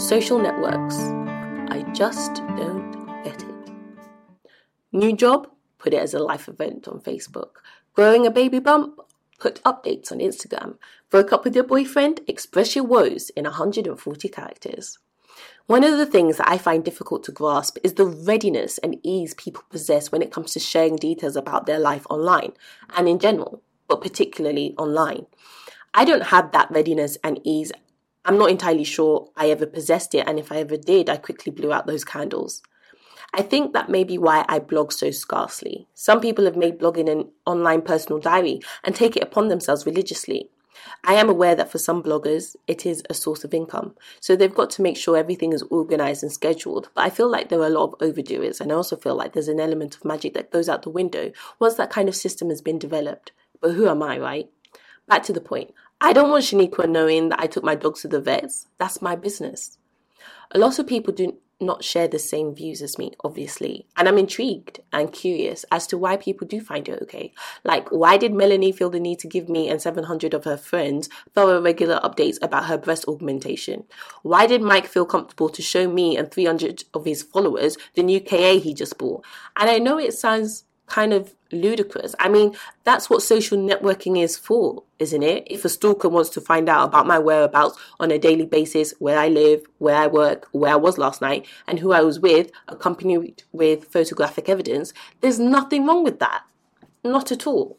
Social networks. I just don't get it. New job? Put it as a life event on Facebook. Growing a baby bump? Put updates on Instagram. Broke up with your boyfriend? Express your woes in 140 characters. One of the things that I find difficult to grasp is the readiness and ease people possess when it comes to sharing details about their life online and in general, but particularly online. I don't have that readiness and ease. I'm not entirely sure I ever possessed it, and if I ever did, I quickly blew out those candles. I think that may be why I blog so scarcely. Some people have made blogging an online personal diary and take it upon themselves religiously. I am aware that for some bloggers, it is a source of income, so they've got to make sure everything is organised and scheduled, but I feel like there are a lot of overdoers, and I also feel like there's an element of magic that goes out the window once that kind of system has been developed. But who am I, right? Back to the point. I don't want Shaniqua knowing that I took my dogs to the vets. That's my business. A lot of people do not share the same views as me, obviously. And I'm intrigued and curious as to why people do find it okay. Like, why did Melanie feel the need to give me and 700 of her friends thorough regular updates about her breast augmentation? Why did Mike feel comfortable to show me and 300 of his followers the new KA he just bought? And I know it sounds kind of ludicrous. I mean, that's what social networking is for, isn't it? If a stalker wants to find out about my whereabouts on a daily basis, where I live, where I work, where I was last night, and who I was with, accompanied with photographic evidence, there's nothing wrong with that. Not at all.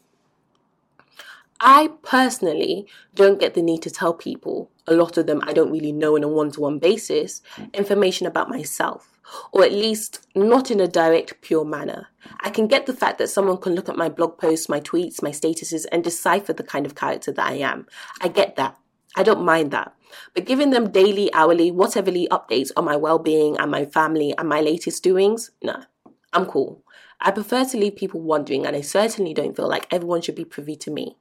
I personally don't get the need to tell people, a lot of them I don't really know on a one-to-one basis, information about myself. Or at least not in a direct, pure manner. I can get the fact that someone can look at my blog posts, my tweets, my statuses, and decipher the kind of character that I am. I get that. I don't mind that. But giving them daily, hourly, whateverly updates on my well-being and my family and my latest doings, no, I'm cool. I prefer to leave people wondering, and I certainly don't feel like everyone should be privy to me.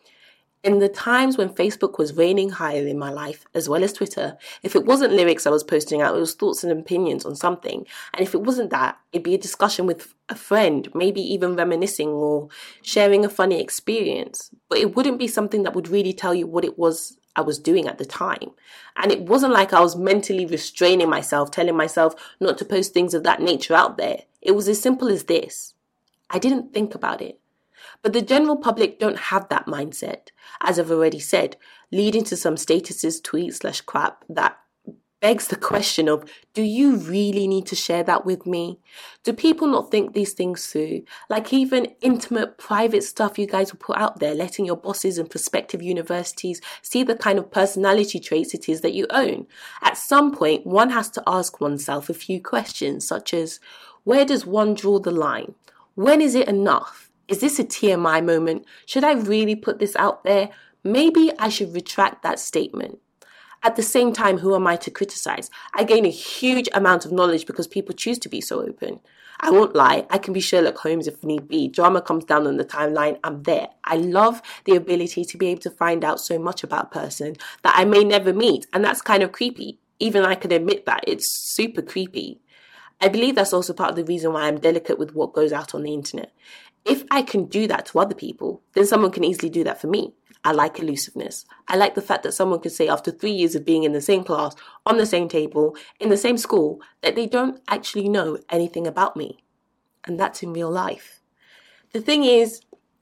In the times when Facebook was reigning higher in my life, as well as Twitter, if it wasn't lyrics I was posting out, it was thoughts and opinions on something. And if it wasn't that, it'd be a discussion with a friend, maybe even reminiscing or sharing a funny experience. But it wouldn't be something that would really tell you what it was I was doing at the time. And it wasn't like I was mentally restraining myself, telling myself not to post things of that nature out there. It was as simple as this. I didn't think about it. But the general public don't have that mindset, as I've already said, leading to some statuses, tweets / crap that begs the question of, do you really need to share that with me? Do people not think these things through? Like even intimate, private stuff you guys will put out there, letting your bosses and prospective universities see the kind of personality traits it is that you own. At some point, one has to ask oneself a few questions, such as, where does one draw the line? When is it enough? Is this a TMI moment? Should I really put this out there? Maybe I should retract that statement. At the same time, who am I to criticize? I gain a huge amount of knowledge because people choose to be so open. I won't lie, I can be Sherlock Holmes if need be. Drama comes down on the timeline, I'm there. I love the ability to be able to find out so much about a person that I may never meet, and that's kind of creepy. Even I can admit that, it's super creepy. I believe that's also part of the reason why I'm delicate with what goes out on the internet. If I can do that to other people, then someone can easily do that for me. I like elusiveness. I like the fact that someone could say after 3 years of being in the same class, on the same table, in the same school, that they don't actually know anything about me. And that's in real life. The thing is,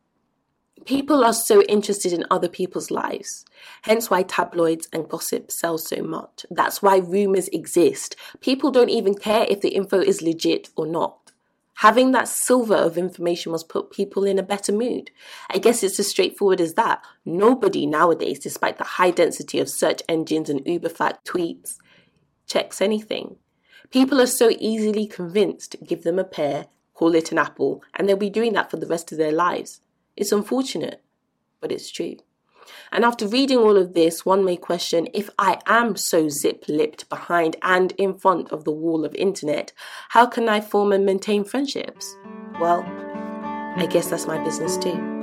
people are so interested in other people's lives. Hence why tabloids and gossip sell so much. That's why rumors exist. People don't even care if the info is legit or not. Having that silver of information must put people in a better mood. I guess it's as straightforward as that. Nobody nowadays, despite the high density of search engines and uber-fact tweets, checks anything. People are so easily convinced, give them a pear, call it an apple, and they'll be doing that for the rest of their lives. It's unfortunate, but it's true. And after reading all of this, one may question, if I am so zip-lipped behind and in front of the wall of internet, how can I form and maintain friendships? Well, I guess that's my business too.